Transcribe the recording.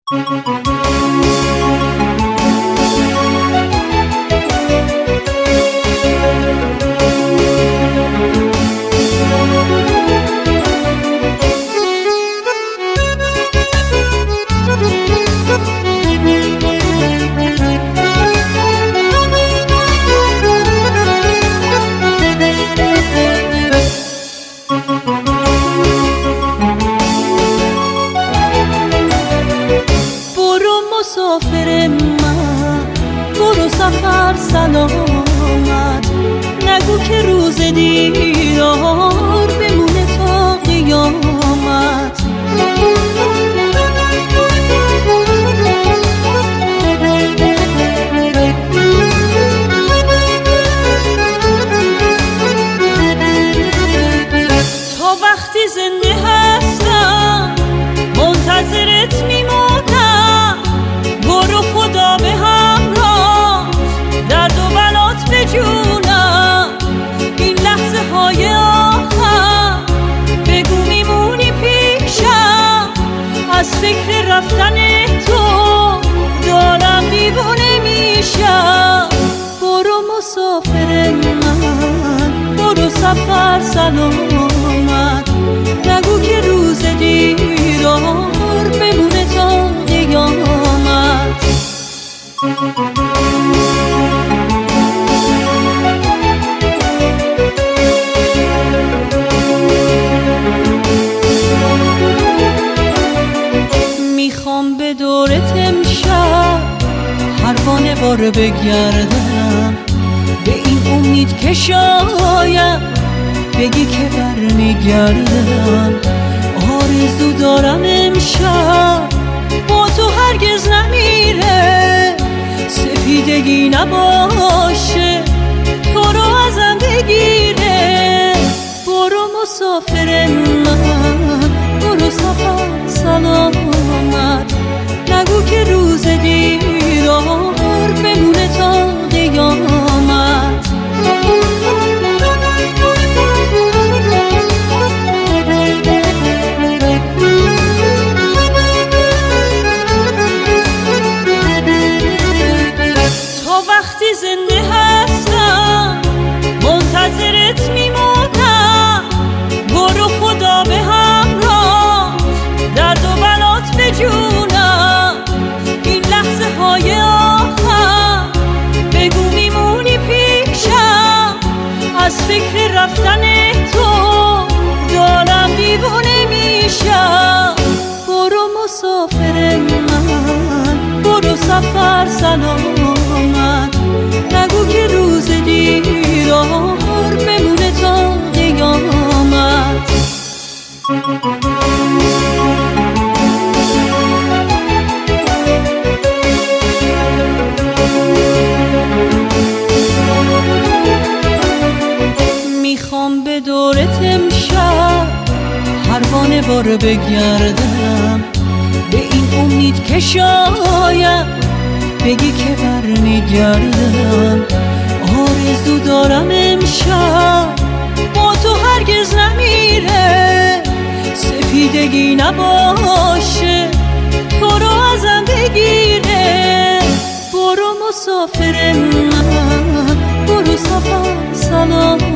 مسافر من برو سفر سلامت، نگو که روز دیدار بمونه تا قیامت. تا وقتی زنده هستم منتظرت میمونم، برو خدا به همراه درد و بلات بجونم. این لحظه های آخر بگو میمونی پیشم، از فکر رفتن تو دارم دیوونه میشم. برو مسافر من برو سفر سلامت، نگو که روز دیدار بمونه تا قیامت. میخوام به دورت امشب پروانه بار بگردم، به این امید که شاید بگی که برمیگردم. آرزو دارم امشب با تو هرگز نمیره، سفیدگی نباشه تو رو ازم بگیره. برو مسافر من برو سفر سلامت، نگو که روز دیدار بمونه تا قیامت. وقتی زنده هستم منتظرت میمونم، برو خدا به همراه درد و بلات بجونم. این لحظه های آخر بگو میمونی پیشم، از فکر رفتن تو دارم دیوونه میشم. برو مسافر من برو سفر سلامت، نگو که روز دیدار بمونه تا قیامت. میخوام به دورت امشب پروانه بار بگردم، به این امید که شاید بگی که برمیگردم. آرزو دارم امشب با تو هرگز نمیره، سفیدگی نباشه تو رو ازم بگیره. برو مسافر من برو سفر سلام